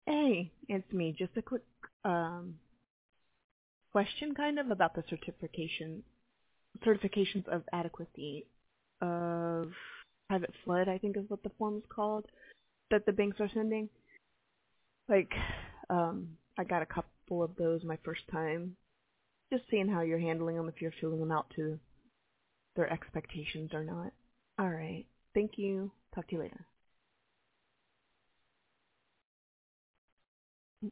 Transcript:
Hey, it's me. Just a quick um, question, kind of, about the certifications of adequacy of private flood, I think is what the form is called, that the banks are sending. Like, I got a couple of those my first time. Just seeing how you're handling them, if you're filling them out to their expectations or not. All right. Thank you. Talk to you later.